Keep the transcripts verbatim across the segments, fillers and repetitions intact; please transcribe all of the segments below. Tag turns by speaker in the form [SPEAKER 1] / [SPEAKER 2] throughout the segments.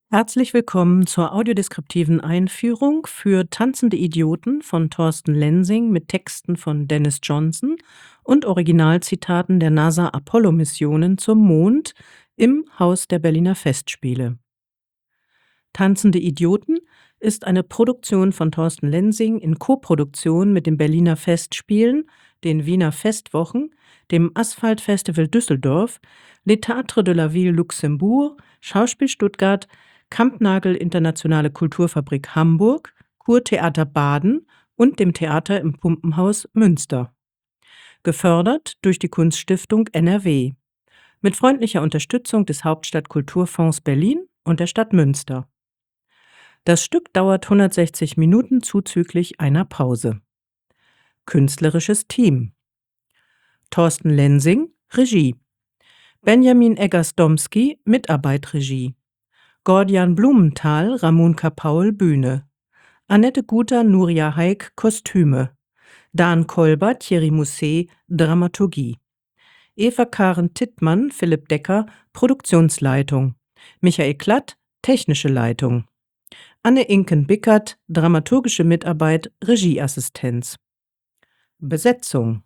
[SPEAKER 1] Herzlich willkommen zur audiodeskriptiven Einführung für Tanzende Idioten von Thorsten Lensing mit Texten von Dennis Johnson und Originalzitaten der NASA-Apollo-Missionen zum Mond im Haus der Berliner Festspiele. Tanzende Idioten ist eine Produktion von Thorsten Lensing in Koproduktion mit den Berliner Festspielen, den Wiener Festwochen, dem Asphalt-Festival Düsseldorf, Les Théâtres de la Ville Luxembourg, Schauspiel Stuttgart, Kampnagel Internationale Kulturfabrik Hamburg, Kurtheater Baden und dem Theater im Pumpenhaus Münster. Gefördert durch die Kunststiftung N R W. Mit freundlicher Unterstützung des Hauptstadtkulturfonds Berlin und der Stadt Münster. Das Stück dauert hundertsechzig Minuten zuzüglich einer Pause. Künstlerisches Team: Thorsten Lensing, Regie. Benjamin Eggers-Domski, Mitarbeit Regie. Gordian Blumenthal, Ramunka Paul, Bühne. Annette Guter, Nuria Haik, Kostüme. Dan Kolber, Thierry Mousset, Dramaturgie. Eva Karen Tittmann, Philipp Decker, Produktionsleitung. Michael Klatt, technische Leitung. Anne Inken-Bickert, dramaturgische Mitarbeit, Regieassistenz. Besetzung: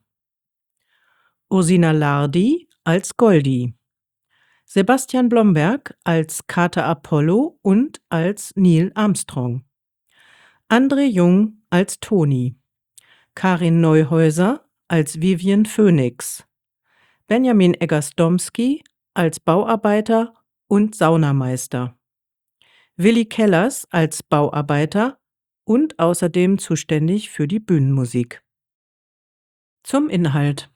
[SPEAKER 1] Ursina Lardi als Goldi. Sebastian Blomberg als Kater Apollo und als Neil Armstrong. André Jung als Toni. Karin Neuhäuser als Vivian Phoenix. Benjamin Eggers-Domski als Bauarbeiter und Saunameister. Willi Kellers als Bauarbeiter und außerdem zuständig für die Bühnenmusik. Zum Inhalt: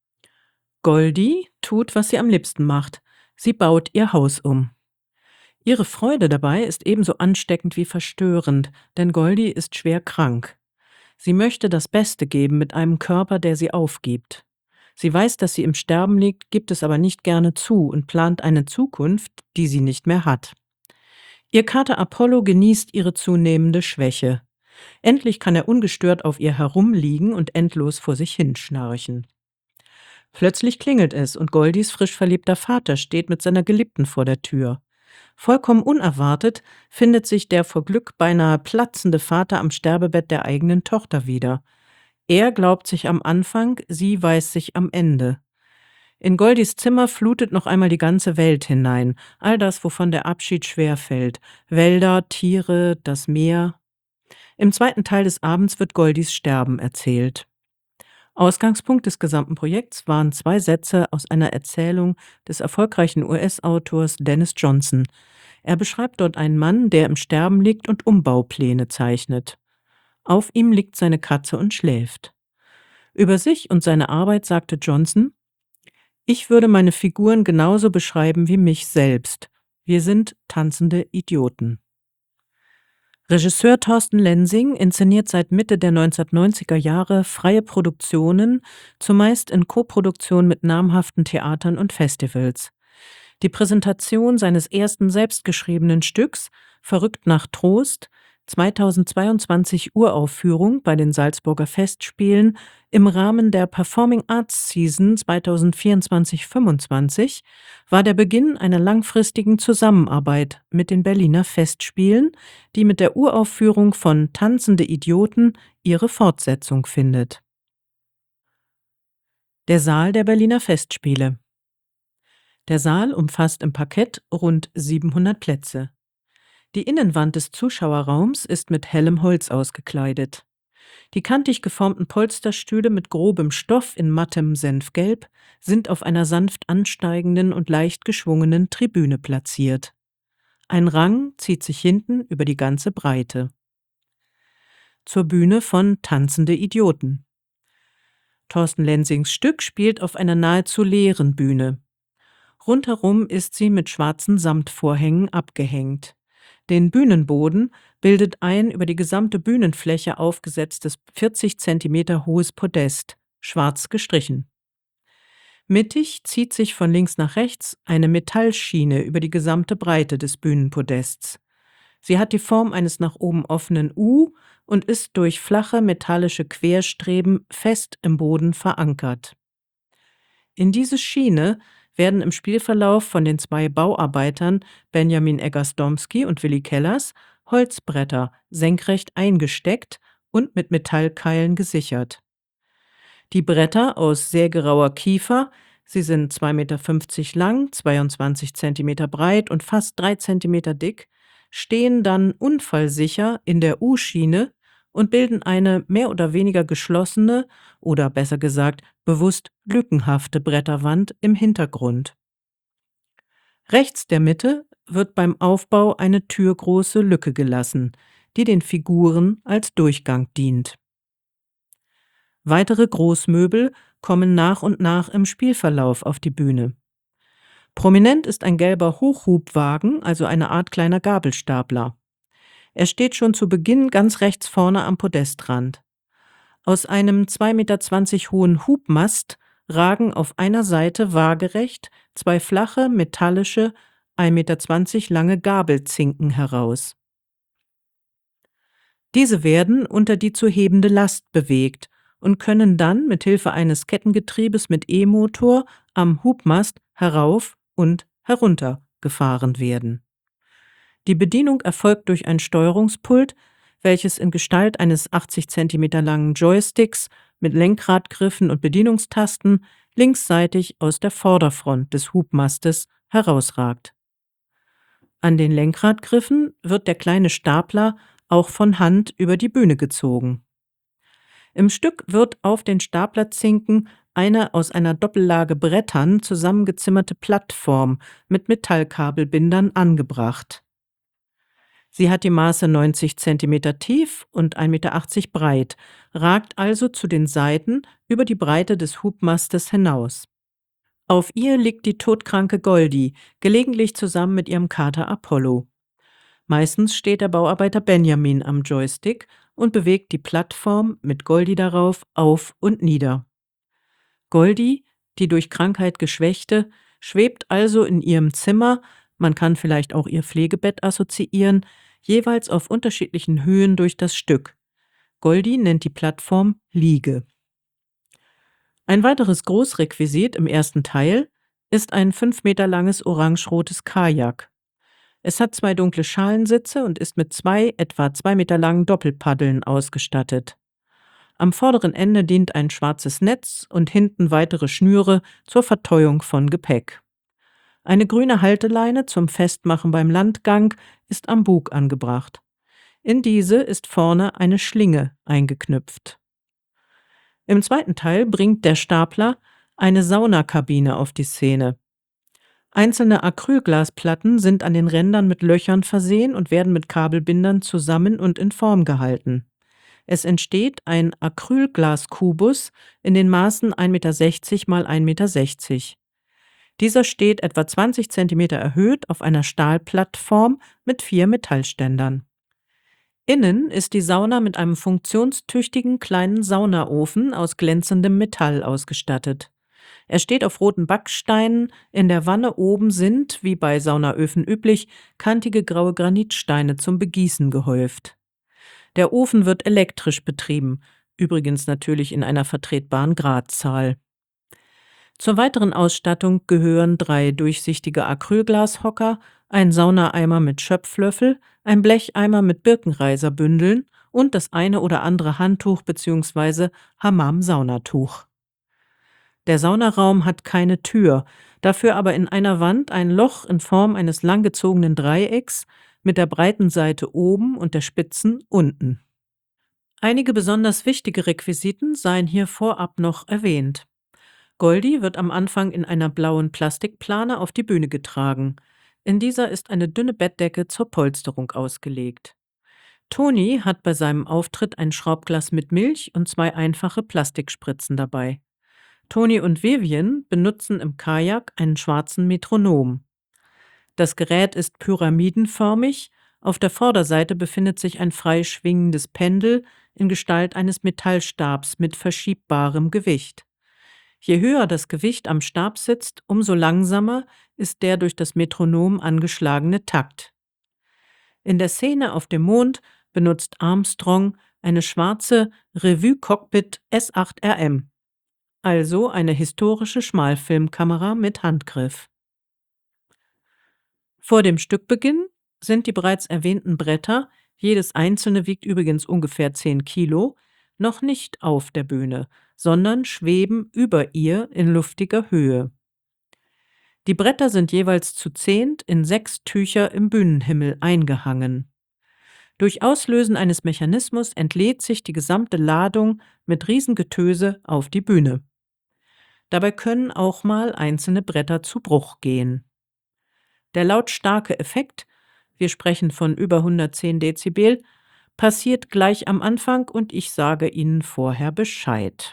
[SPEAKER 1] Goldi tut, was sie am liebsten macht. Sie baut ihr Haus um. Ihre Freude dabei ist ebenso ansteckend wie verstörend, denn Goldi ist schwer krank. Sie möchte das Beste geben mit einem Körper, der sie aufgibt. Sie weiß, dass sie im Sterben liegt, gibt es aber nicht gerne zu und plant eine Zukunft, die sie nicht mehr hat. Ihr Kater Apollo genießt ihre zunehmende Schwäche. Endlich kann er ungestört auf ihr herumliegen und endlos vor sich hinschnarchen. Plötzlich klingelt es und Goldis frisch verliebter Vater steht mit seiner Geliebten vor der Tür. Vollkommen unerwartet findet sich der vor Glück beinahe platzende Vater am Sterbebett der eigenen Tochter wieder. Er glaubt sich am Anfang, sie weiß sich am Ende. In Goldis Zimmer flutet noch einmal die ganze Welt hinein, all das, wovon der Abschied schwer fällt. Wälder, Tiere, das Meer. Im zweiten Teil des Abends wird Goldis Sterben erzählt. Ausgangspunkt des gesamten Projekts waren zwei Sätze aus einer Erzählung des erfolgreichen U S-Autors Dennis Johnson. Er beschreibt dort einen Mann, der im Sterben liegt und Umbaupläne zeichnet. Auf ihm liegt seine Katze und schläft. Über sich und seine Arbeit sagte Johnson: Ich würde meine Figuren genauso beschreiben wie mich selbst. Wir sind tanzende Idioten. Regisseur Thorsten Lensing inszeniert seit Mitte der neunzehnhundertneunziger Jahre freie Produktionen, zumeist in Koproduktion mit namhaften Theatern und Festivals. Die Präsentation seines ersten selbstgeschriebenen Stücks »Verrückt nach Trost«, zweitausendzweiundzwanzig Uraufführung bei den Salzburger Festspielen im Rahmen der Performing Arts Season zweitausendvierundzwanzig fünfundzwanzig, war der Beginn einer langfristigen Zusammenarbeit mit den Berliner Festspielen, die mit der Uraufführung von Tanzende Idioten ihre Fortsetzung findet. Der Saal der Berliner Festspiele. Der Saal umfasst im Parkett rund siebenhundert Plätze. Die Innenwand des Zuschauerraums ist mit hellem Holz ausgekleidet. Die kantig geformten Polsterstühle mit grobem Stoff in mattem Senfgelb sind auf einer sanft ansteigenden und leicht geschwungenen Tribüne platziert. Ein Rang zieht sich hinten über die ganze Breite. Zur Bühne von Tanzende Idioten. Thorsten Lensings Stück spielt auf einer nahezu leeren Bühne. Rundherum ist sie mit schwarzen Samtvorhängen abgehängt. Den Bühnenboden bildet ein über die gesamte Bühnenfläche aufgesetztes vierzig Zentimeter hohes Podest, schwarz gestrichen. Mittig zieht sich von links nach rechts eine Metallschiene über die gesamte Breite des Bühnenpodests. Sie hat die Form eines nach oben offenen U und ist durch flache metallische Querstreben fest im Boden verankert. In diese Schiene werden im Spielverlauf von den zwei Bauarbeitern Benjamin Eggersdomski und Willi Kellers Holzbretter senkrecht eingesteckt und mit Metallkeilen gesichert. Die Bretter aus sägerauer Kiefer, sie sind zwei Meter fünfzig lang, zweiundzwanzig Zentimeter breit und fast drei Zentimeter dick, stehen dann unfallsicher in der U-Schiene und bilden eine mehr oder weniger geschlossene oder besser gesagt bewusst lückenhafte Bretterwand im Hintergrund. Rechts der Mitte wird beim Aufbau eine türgroße Lücke gelassen, die den Figuren als Durchgang dient. Weitere Großmöbel kommen nach und nach im Spielverlauf auf die Bühne. Prominent ist ein gelber Hochhubwagen, also eine Art kleiner Gabelstapler. Er steht schon zu Beginn ganz rechts vorne am Podestrand. Aus einem zwei Meter zwanzig hohen Hubmast ragen auf einer Seite waagerecht zwei flache, metallische, ein Meter zwanzig lange Gabelzinken heraus. Diese werden unter die zu hebende Last bewegt und können dann mit Hilfe eines Kettengetriebes mit E-Motor am Hubmast herauf und herunter gefahren werden. Die Bedienung erfolgt durch ein Steuerungspult, welches in Gestalt eines achtzig Zentimeter langen Joysticks mit Lenkradgriffen und Bedienungstasten linksseitig aus der Vorderfront des Hubmastes herausragt. An den Lenkradgriffen wird der kleine Stapler auch von Hand über die Bühne gezogen. Im Stück wird auf den Staplerzinken eine aus einer Doppellage Brettern zusammengezimmerte Plattform mit Metallkabelbindern angebracht. Sie hat die Maße neunzig Zentimeter tief und ein Meter achtzig breit, ragt also zu den Seiten über die Breite des Hubmastes hinaus. Auf ihr liegt die todkranke Goldi, gelegentlich zusammen mit ihrem Kater Apollo. Meistens steht der Bauarbeiter Benjamin am Joystick und bewegt die Plattform mit Goldi darauf auf und nieder. Goldi, die durch Krankheit Geschwächte, schwebt also in ihrem Zimmer, man kann vielleicht auch ihr Pflegebett assoziieren, jeweils auf unterschiedlichen Höhen durch das Stück. Goldi nennt die Plattform Liege. Ein weiteres Großrequisit im ersten Teil ist ein fünf Meter langes orange-rotes Kajak. Es hat zwei dunkle Schalensitze und ist mit zwei etwa zwei Meter langen Doppelpaddeln ausgestattet. Am vorderen Ende dient ein schwarzes Netz und hinten weitere Schnüre zur Verteuung von Gepäck. Eine grüne Halteleine zum Festmachen beim Landgang ist am Bug angebracht. In diese ist vorne eine Schlinge eingeknüpft. Im zweiten Teil bringt der Stapler eine Saunakabine auf die Szene. Einzelne Acrylglasplatten sind an den Rändern mit Löchern versehen und werden mit Kabelbindern zusammen und in Form gehalten. Es entsteht ein Acrylglaskubus in den Maßen ein Meter sechzig mal ein Meter sechzig. Dieser steht etwa zwanzig Zentimeter erhöht auf einer Stahlplattform mit vier Metallständern. Innen ist die Sauna mit einem funktionstüchtigen kleinen Saunaofen aus glänzendem Metall ausgestattet. Er steht auf roten Backsteinen, in der Wanne oben sind, wie bei Saunaöfen üblich, kantige graue Granitsteine zum Begießen gehäuft. Der Ofen wird elektrisch betrieben, übrigens natürlich in einer vertretbaren Gradzahl. Zur weiteren Ausstattung gehören drei durchsichtige Acrylglashocker, ein Saunaeimer mit Schöpflöffel, ein Blecheimer mit Birkenreiserbündeln und das eine oder andere Handtuch bzw. Hammam-Saunatuch. Der Saunaraum hat keine Tür, dafür aber in einer Wand ein Loch in Form eines langgezogenen Dreiecks mit der breiten Seite oben und der spitzen unten. Einige besonders wichtige Requisiten seien hier vorab noch erwähnt. Goldi wird am Anfang in einer blauen Plastikplane auf die Bühne getragen. In dieser ist eine dünne Bettdecke zur Polsterung ausgelegt. Toni hat bei seinem Auftritt ein Schraubglas mit Milch und zwei einfache Plastikspritzen dabei. Toni und Vivian benutzen im Kajak einen schwarzen Metronom. Das Gerät ist pyramidenförmig, auf der Vorderseite befindet sich ein frei schwingendes Pendel in Gestalt eines Metallstabs mit verschiebbarem Gewicht. Je höher das Gewicht am Stab sitzt, umso langsamer ist der durch das Metronom angeschlagene Takt. In der Szene auf dem Mond benutzt Armstrong eine schwarze Revue Cockpit S acht R M. also eine historische Schmalfilmkamera mit Handgriff. Vor dem Stückbeginn sind die bereits erwähnten Bretter, jedes einzelne wiegt übrigens ungefähr zehn Kilo, noch nicht auf der Bühne, sondern schweben über ihr in luftiger Höhe. Die Bretter sind jeweils zu zehnt in sechs Tücher im Bühnenhimmel eingehangen. Durch Auslösen eines Mechanismus entlädt sich die gesamte Ladung mit Riesengetöse auf die Bühne. Dabei können auch mal einzelne Bretter zu Bruch gehen. Der lautstarke Effekt, wir sprechen von über hundertzehn Dezibel, passiert gleich am Anfang und ich sage Ihnen vorher Bescheid.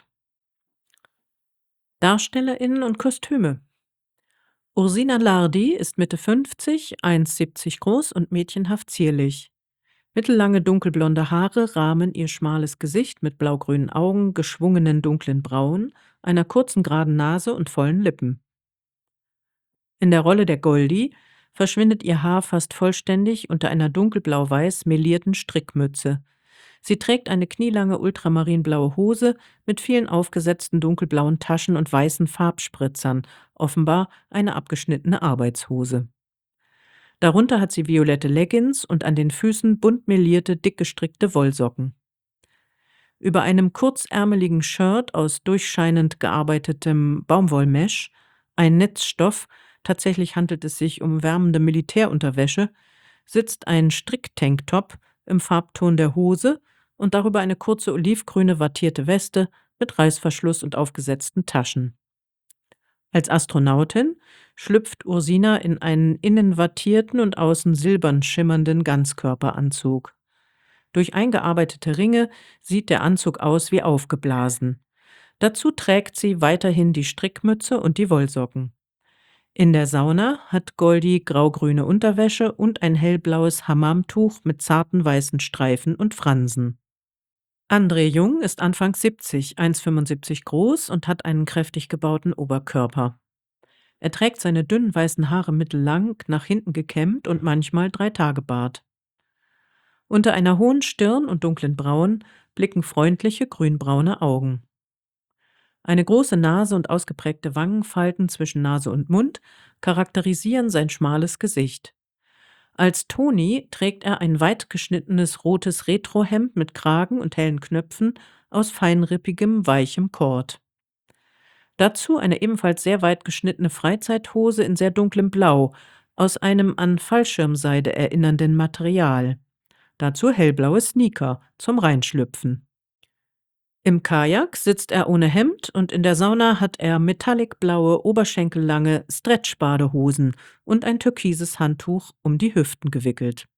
[SPEAKER 1] DarstellerInnen und Kostüme. Ursina Lardi ist Mitte fünfzig, eins siebzig groß und mädchenhaft zierlich. Mittellange dunkelblonde Haare rahmen ihr schmales Gesicht mit blaugrünen Augen, geschwungenen dunklen Brauen, einer kurzen geraden Nase und vollen Lippen. In der Rolle der Goldie verschwindet ihr Haar fast vollständig unter einer dunkelblau-weiß melierten Strickmütze. Sie trägt eine knielange ultramarinblaue Hose mit vielen aufgesetzten dunkelblauen Taschen und weißen Farbspritzern, offenbar eine abgeschnittene Arbeitshose. Darunter hat sie violette Leggings und an den Füßen bunt melierte, dick gestrickte Wollsocken. Über einem kurzärmeligen Shirt aus durchscheinend gearbeitetem Baumwollmesh, ein Netzstoff, tatsächlich handelt es sich um wärmende Militärunterwäsche, sitzt ein Stricktanktop im Farbton der Hose und darüber eine kurze olivgrüne wattierte Weste mit Reißverschluss und aufgesetzten Taschen. Als Astronautin schlüpft Ursina in einen innen wattierten und außen silbern schimmernden Ganzkörperanzug. Durch eingearbeitete Ringe sieht der Anzug aus wie aufgeblasen. Dazu trägt sie weiterhin die Strickmütze und die Wollsocken. In der Sauna hat Goldie graugrüne Unterwäsche und ein hellblaues Hammamtuch mit zarten weißen Streifen und Fransen. André Jung ist Anfang siebzig, eins fünfundsiebzig groß und hat einen kräftig gebauten Oberkörper. Er trägt seine dünnen weißen Haare mittellang, nach hinten gekämmt und manchmal Dreitagebart. Unter einer hohen Stirn und dunklen Brauen blicken freundliche grünbraune Augen. Eine große Nase und ausgeprägte Wangenfalten zwischen Nase und Mund charakterisieren sein schmales Gesicht. Als Toni trägt er ein weit geschnittenes rotes Retrohemd mit Kragen und hellen Knöpfen aus feinrippigem, weichem Kord. Dazu eine ebenfalls sehr weit geschnittene Freizeithose in sehr dunklem Blau, aus einem an Fallschirmseide erinnernden Material. Dazu hellblaue Sneaker zum Reinschlüpfen. Im Kajak sitzt er ohne Hemd und in der Sauna hat er metallicblaue, oberschenkellange Stretch-Badehosen und ein türkises Handtuch um die Hüften gewickelt.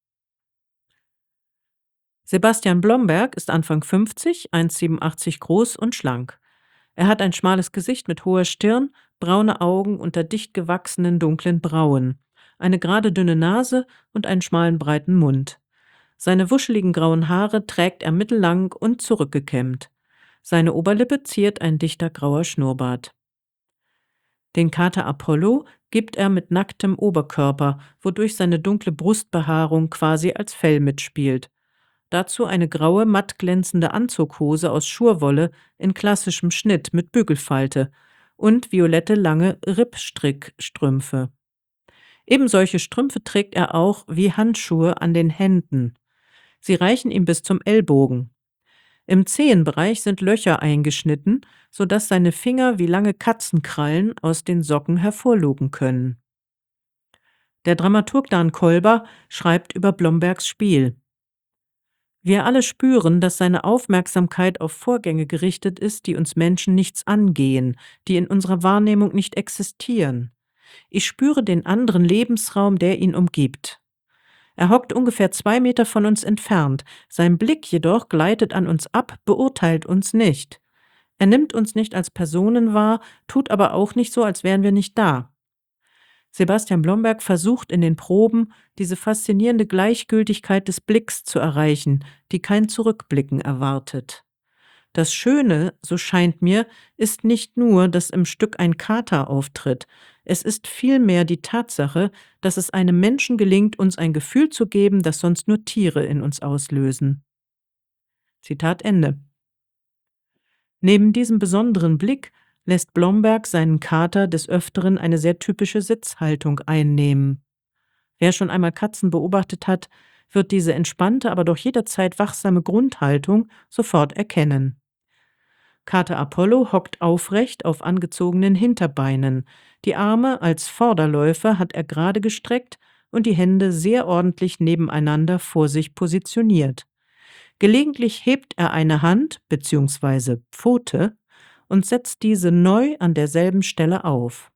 [SPEAKER 1] Sebastian Blomberg ist Anfang fünfzig, eins siebenundachtzig groß und schlank. Er hat ein schmales Gesicht mit hoher Stirn, braune Augen unter dicht gewachsenen dunklen Brauen, eine gerade dünne Nase und einen schmalen breiten Mund. Seine wuscheligen grauen Haare trägt er mittellang und zurückgekämmt. Seine Oberlippe ziert ein dichter grauer Schnurrbart. Den Kater Apollo gibt er mit nacktem Oberkörper, wodurch seine dunkle Brustbehaarung quasi als Fell mitspielt. Dazu eine graue, matt glänzende Anzughose aus Schurwolle in klassischem Schnitt mit Bügelfalte und violette lange Rippstrickstrümpfe. Ebensolche Strümpfe trägt er auch wie Handschuhe an den Händen. Sie reichen ihm bis zum Ellbogen. Im Zehenbereich sind Löcher eingeschnitten, sodass seine Finger wie lange Katzenkrallen aus den Socken hervorlugen können. Der Dramaturg Dan Kolber schreibt über Blombergs Spiel: Wir alle spüren, dass seine Aufmerksamkeit auf Vorgänge gerichtet ist, die uns Menschen nichts angehen, die in unserer Wahrnehmung nicht existieren. Ich spüre den anderen Lebensraum, der ihn umgibt. Er hockt ungefähr zwei Meter von uns entfernt, sein Blick jedoch gleitet an uns ab, beurteilt uns nicht. Er nimmt uns nicht als Personen wahr, tut aber auch nicht so, als wären wir nicht da. Sebastian Blomberg versucht in den Proben, diese faszinierende Gleichgültigkeit des Blicks zu erreichen, die kein Zurückblicken erwartet. Das Schöne, so scheint mir, ist nicht nur, dass im Stück ein Kater auftritt. Es ist vielmehr die Tatsache, dass es einem Menschen gelingt, uns ein Gefühl zu geben, das sonst nur Tiere in uns auslösen. Zitat Ende. Neben diesem besonderen Blick lässt Blomberg seinen Kater des Öfteren eine sehr typische Sitzhaltung einnehmen. Wer schon einmal Katzen beobachtet hat, wird diese entspannte, aber doch jederzeit wachsame Grundhaltung sofort erkennen. Kater Apollo hockt aufrecht auf angezogenen Hinterbeinen. Die Arme als Vorderläufer hat er gerade gestreckt und die Hände sehr ordentlich nebeneinander vor sich positioniert. Gelegentlich hebt er eine Hand bzw. Pfote und setzt diese neu an derselben Stelle auf.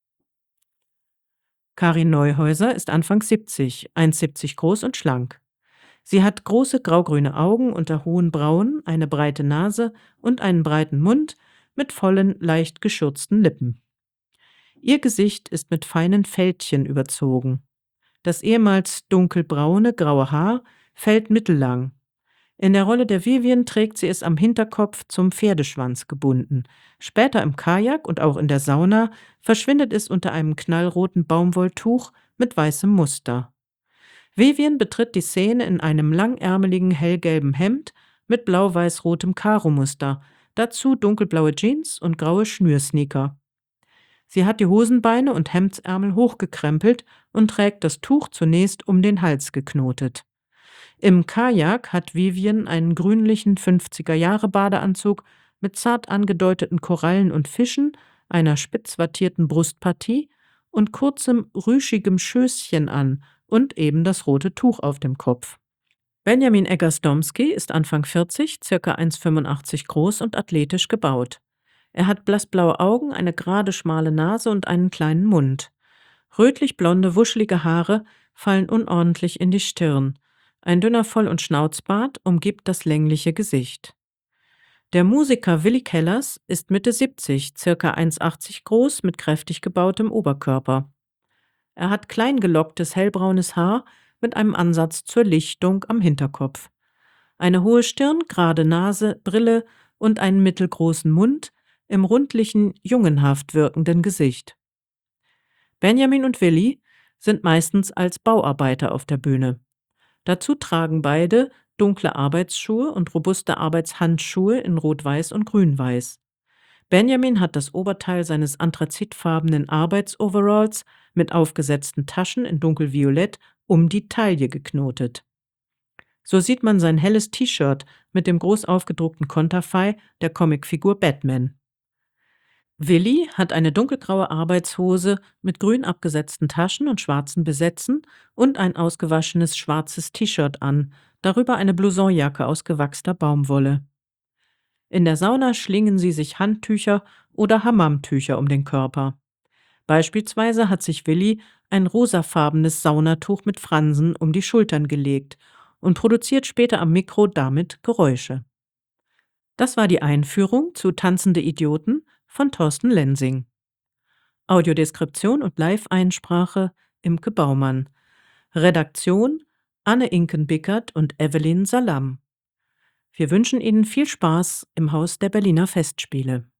[SPEAKER 1] Karin Neuhäuser ist Anfang siebzig, eins Komma siebzig groß und schlank. Sie hat große graugrüne Augen unter hohen Brauen, eine breite Nase und einen breiten Mund mit vollen, leicht geschürzten Lippen. Ihr Gesicht ist mit feinen Fältchen überzogen. Das ehemals dunkelbraune, graue Haar fällt mittellang. In der Rolle der Vivian trägt sie es am Hinterkopf zum Pferdeschwanz gebunden. Später im Kajak und auch in der Sauna verschwindet es unter einem knallroten Baumwolltuch mit weißem Muster. Vivian betritt die Szene in einem langärmeligen hellgelben Hemd mit blau-weiß-rotem Karo-Muster, dazu dunkelblaue Jeans und graue Schnürsneaker. Sie hat die Hosenbeine und Hemdsärmel hochgekrempelt und trägt das Tuch zunächst um den Hals geknotet. Im Kajak hat Vivian einen grünlichen fünfziger-Jahre-Badeanzug mit zart angedeuteten Korallen und Fischen, einer spitz wattierten Brustpartie und kurzem, rüschigem Schößchen an und eben das rote Tuch auf dem Kopf. Benjamin Eggersdomski ist Anfang vierzig, ca. eins Komma fünfundachtzig groß und athletisch gebaut. Er hat blassblaue Augen, eine gerade schmale Nase und einen kleinen Mund. Rötlich-blonde, wuschelige Haare fallen unordentlich in die Stirn. Ein dünner Voll- und Schnauzbart umgibt das längliche Gesicht. Der Musiker Willi Kellers ist Mitte siebzig, ca. eins Komma achtzig groß, mit kräftig gebautem Oberkörper. Er hat klein gelocktes, hellbraunes Haar mit einem Ansatz zur Lichtung am Hinterkopf. Eine hohe Stirn, gerade Nase, Brille und einen mittelgroßen Mund im rundlichen, jungenhaft wirkenden Gesicht. Benjamin und Willi sind meistens als Bauarbeiter auf der Bühne. Dazu tragen beide dunkle Arbeitsschuhe und robuste Arbeitshandschuhe in Rot-Weiß und Grün-Weiß. Benjamin hat das Oberteil seines anthrazitfarbenen Arbeitsoveralls mit aufgesetzten Taschen in dunkelviolett um die Taille geknotet. So sieht man sein helles T-Shirt mit dem groß aufgedruckten Konterfei der Comicfigur Batman. Willi hat eine dunkelgraue Arbeitshose mit grün abgesetzten Taschen und schwarzen Besetzen und ein ausgewaschenes schwarzes T-Shirt an, darüber eine Blousonjacke aus gewachster Baumwolle. In der Sauna schlingen sie sich Handtücher oder Hammamtücher um den Körper. Beispielsweise hat sich Willi ein rosafarbenes Saunatuch mit Fransen um die Schultern gelegt und produziert später am Mikro damit Geräusche. Das war die Einführung zu Tanzende Idioten von Thorsten Lensing. Audiodeskription und Live-Einsprache Imke Baumann. Redaktion Anne Inken-Bickert und Evelyn Salam. Wir wünschen Ihnen viel Spaß im Haus der Berliner Festspiele.